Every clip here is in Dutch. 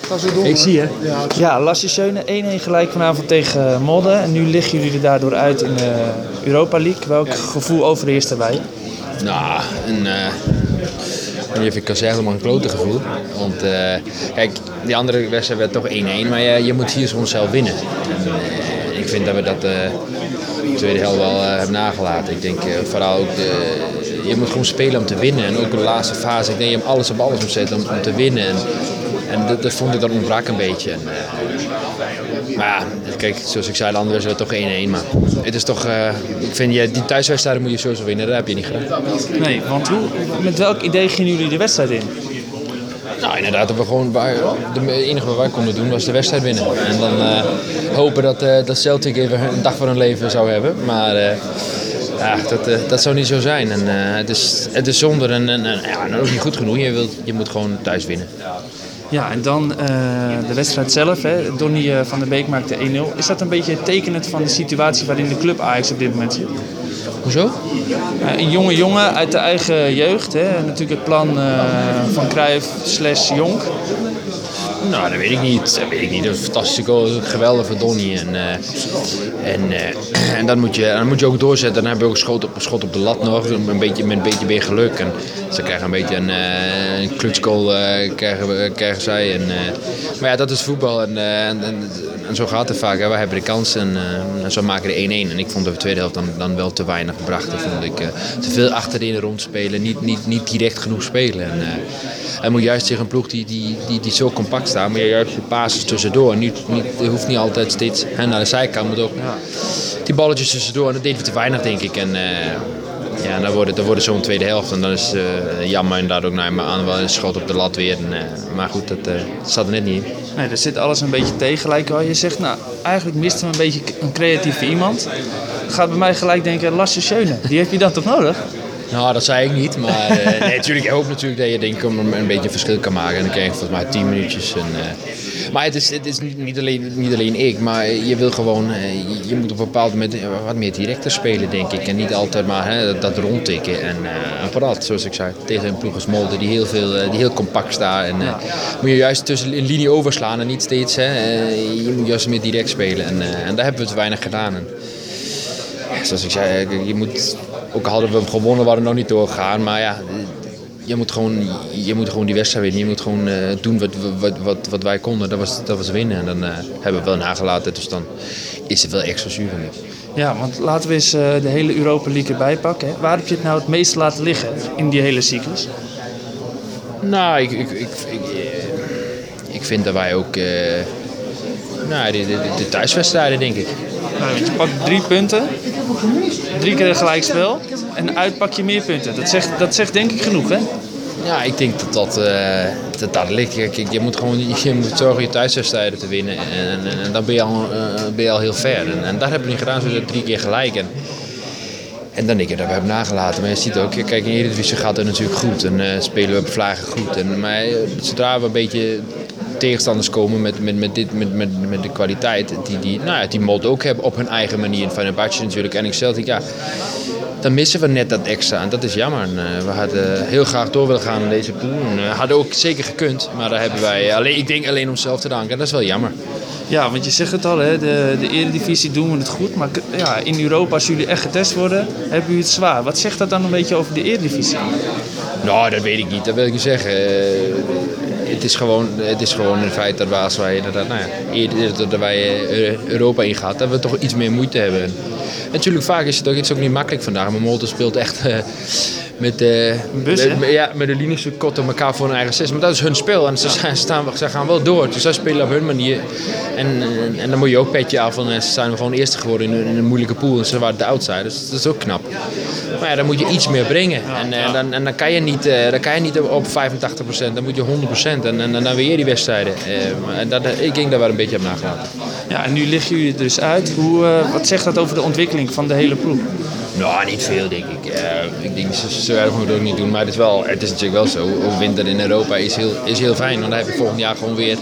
Ga zo door. Ik zie je. Ja, Lasse Schöne 1-1 gelijk vanavond tegen Molde. En nu liggen jullie er daardoor uit in de Europa League. Welk gevoel overheerst daarbij? Nou, ik weet niet of ik kan zeggen, maar een klote gevoel. Want kijk, die andere wedstrijd werd toch 1-1, maar je moet hier soms zelf winnen. En, ik vind dat we dat de tweede helft wel hebben nagelaten. Ik denk vooral ook, je moet gewoon spelen om te winnen. En ook in de laatste fase, ik denk je hem alles op alles moet zetten om te winnen. En dat vond ik dan ontbrak een beetje. Maar ja, kijk, zoals ik zei, de andere wedstrijd toch 1-1. Maar het is toch, ik vind die thuiswedstrijden moet je sowieso winnen, dat heb je niet gedaan. Nee, want met welk idee gingen jullie de wedstrijd in? Nou, inderdaad, dat we gewoon, het enige wat wij konden doen was de wedstrijd winnen. En dan hopen dat Celtic even een dag van hun leven zou hebben. Maar ja, dat zou niet zo zijn. En, het is zonde en ook niet goed genoeg. Je moet gewoon thuis winnen. Ja, en dan de wedstrijd zelf. Hè. Donny van der Beek maakte 1-0. Is dat een beetje tekenend van de situatie waarin de club Ajax op dit moment zit? Hoezo? Een jonge jongen uit de eigen jeugd. Hè. Natuurlijk het plan van Cruijff / Jonk. Nou, dat weet ik niet. Dat weet ik niet. Dat is een fantastische goal. Dat is geweldig voor Donny. En dan moet je ook doorzetten. Dan hebben we ook een schot op de lat nog. Met een beetje meer geluk. En ze krijgen een beetje een klutsgoal krijgen zij. Maar ja, dat is voetbal. En zo gaat het vaak. Hè. Wij hebben de kans en zo maken we de 1-1. En ik vond de tweede helft dan wel te weinig brachten. Vond ik te veel achterin rondspelen. Niet direct genoeg spelen. En moet juist tegen een ploeg die zo compact staat, maar juist de passes tussendoor. Het hoeft niet altijd steeds naar de zijkant, maar ook die balletjes tussendoor. En dat deden we te weinig, denk ik. En dan wordt het zo'n tweede helft. En dan is jammer inderdaad ook naar me aan wel een schot op de lat weer. Maar goed, dat zat er net niet in. Nee, er zit alles een beetje tegen, gelijk wel. Je zegt, nou, eigenlijk mist hem een beetje een creatieve iemand. Gaat bij mij gelijk denken, Lasse Schöne, die heb je dan toch nodig? Nou, dat zei ik niet, maar nee, natuurlijk, ik hoop natuurlijk dat je denk ik een beetje een verschil kan maken. En dan krijg je volgens mij 10 minuutjes. Maar het is niet alleen ik, maar je wil gewoon, je moet op een bepaald moment wat meer directer spelen, denk ik. En niet altijd maar dat rondtikken. En vooral, zoals ik zei, tegen een ploeg als Molde die heel compact staat. En moet je juist tussen een linie overslaan en niet steeds, je moet juist meer direct spelen. En daar hebben we te weinig gedaan. En, zoals ik zei, ook al hadden we hem gewonnen, waren we nog niet doorgegaan. Maar ja, je moet gewoon die wedstrijd winnen. Je moet gewoon doen wat wij konden. Dat was winnen. En dan hebben we wel nagelaten. Dus dan is het wel extra zuur. Ja, want laten we eens de hele Europa League erbij pakken. Hè. Waar heb je het nou het meest laten liggen in die hele cyclus? Nou, ik vind dat wij ook de thuiswedstrijden, denk ik. Nou, je pakt 3 punten, 3 keer een gelijkspel en uit pak je meer punten. Dat zegt denk ik genoeg, hè? Ja, ik denk dat ligt. Je moet zorgen je thuiswedstrijden te winnen en dan ben je al heel ver. En dat hebben we niet gedaan, zo 3 keer gelijk. En dan denk ik dat we hebben nagelaten. Maar je ziet ook, kijk, in de Eredivisie gaat het natuurlijk goed en spelen we op vlagen goed. Maar zodra we een beetje tegenstanders komen met de kwaliteit die Molde ook hebben op hun eigen manier. Fenerbahce natuurlijk en Celtic, ja, dan missen we net dat extra en dat is jammer. We hadden heel graag door willen gaan in deze pool. Hadden ook zeker gekund, maar daar hebben wij ik denk alleen onszelf te danken en dat is wel jammer. Ja, want je zegt het al, hè, de Eredivisie doen we het goed, maar ja, in Europa, als jullie echt getest worden, hebben jullie het zwaar. Wat zegt dat dan een beetje over de Eredivisie? Nou, dat weet ik niet, dat wil ik niet zeggen. Het is gewoon een feit dat als wij Europa ingaan, dat we toch iets meer moeite hebben. En natuurlijk, vaak is het ook niet makkelijk vandaag, maar Molde speelt echt met de liniestuk kort op elkaar voor hun eigen 6. Maar dat is hun spel en ze gaan wel door. Dus zij spelen op hun manier. En dan moet je ook petje af. Ze zijn gewoon eerste geworden in een moeilijke pool. En ze waren de outsiders. Dus dat is ook knap. Maar ja, dan moet je iets meer brengen. En dan kan je niet op 85%. Dan moet je 100%. En dan weer die wedstrijden. Ik denk dat we er een beetje hebben nagelaten. Ja, en nu liggen jullie er dus uit. Wat zegt dat over de ontwikkeling van de hele ploeg? Nou, niet veel denk ik. Ik denk zo erg moet ik het ook niet doen. Maar het is natuurlijk wel zo. Winter in Europa is heel fijn. Want dan heb je volgend jaar gewoon weer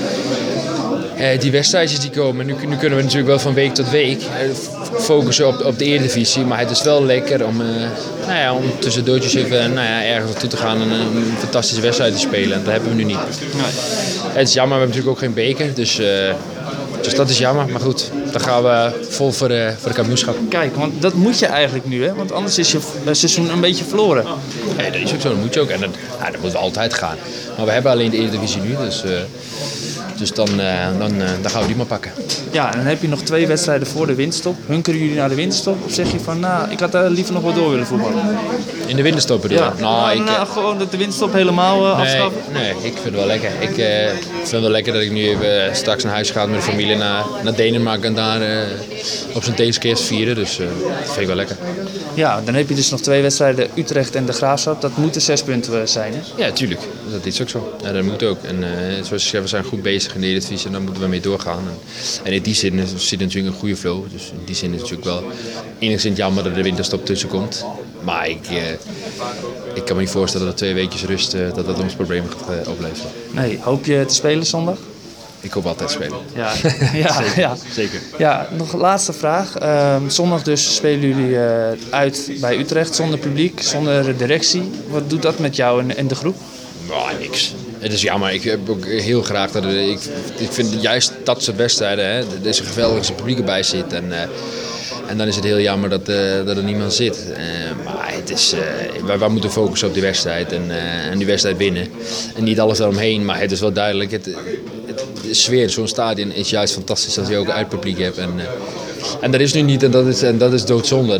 die wedstrijdjes die komen. Nu kunnen we natuurlijk wel van week tot week focussen op de Eredivisie. Maar het is wel lekker om tussendoortjes even ergens naartoe te gaan en een fantastische wedstrijd te spelen. En dat hebben we nu niet. Nee. Het is jammer, we hebben natuurlijk ook geen beker. Dus dat is jammer. Maar goed, dan gaan we vol voor de kampioenschap. Kijk, want dat moet je eigenlijk nu, hè? Want anders is je seizoen een beetje verloren. Nee, dat is ook zo. Dat moet je ook. En dat moeten we altijd gaan. Maar we hebben alleen de Eredivisie nu. Dus dan gaan we die maar pakken. Ja, en dan heb je nog 2 wedstrijden voor de winterstop. Hunkeren jullie naar de winterstop? Of zeg je van, ik had daar liever nog wel door willen voetballen? In de winterstop bedoel je? Ja, gewoon dat de winterstop helemaal afschaffen? Nee, ik vind het wel lekker. Ik vind het wel lekker dat ik nu even straks naar huis ga met de familie naar Denemarken en daar op zijn tegenkeers vieren. Dus dat vind ik wel lekker. Ja, dan heb je dus nog 2 wedstrijden, Utrecht en de Graafschap. Dat moeten 6 punten zijn, hè? Ja, tuurlijk. Dat is ook zo. Ja, dat moet ook. En zoals je zegt, we zijn goed bezig in de Eredivisie en daar moeten we mee doorgaan. En in die zin zit natuurlijk een goede flow. Dus in die zin is het natuurlijk wel enigszins jammer dat er de winterstop tussen komt. Maar ik kan me niet voorstellen dat 2 weekjes rust dat ons probleem gaat opleveren. Nee, hoop je te spelen zondag? Ik hoop altijd spelen. Ja, Zeker. Ja, nog een laatste vraag. Zondag dus spelen jullie uit bij Utrecht zonder publiek, zonder directie. Wat doet dat met jou en de groep? Nou, niks. Het is jammer. Ik heb ook heel graag dat ik vind juist dat soort wedstrijden, hè, er is een geweldig publiek erbij zit. En dan is het heel jammer dat er niemand zit. Maar het is, wij moeten focussen op die wedstrijd en die wedstrijd winnen. En niet alles daaromheen, maar het is wel duidelijk. De sfeer, zo'n stadion is juist fantastisch als je ook uitpubliek hebt. En dat is nu niet en dat is doodzonde.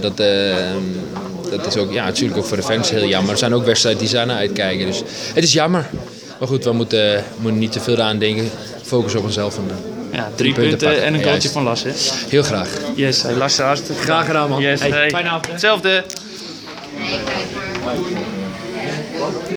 Dat is ook, ja, natuurlijk ook voor de fans heel jammer. Er zijn ook wedstrijden die zijn naar uitkijken. Dus het is jammer. Maar goed, we moeten niet te veel aan denken. Focus op onszelf. Ja, 3 punten en een goaltje van Lasse. Heel graag. Yes, Lasse, hartstikke graag gedaan, man. Yes, Fijne avond. Hetzelfde.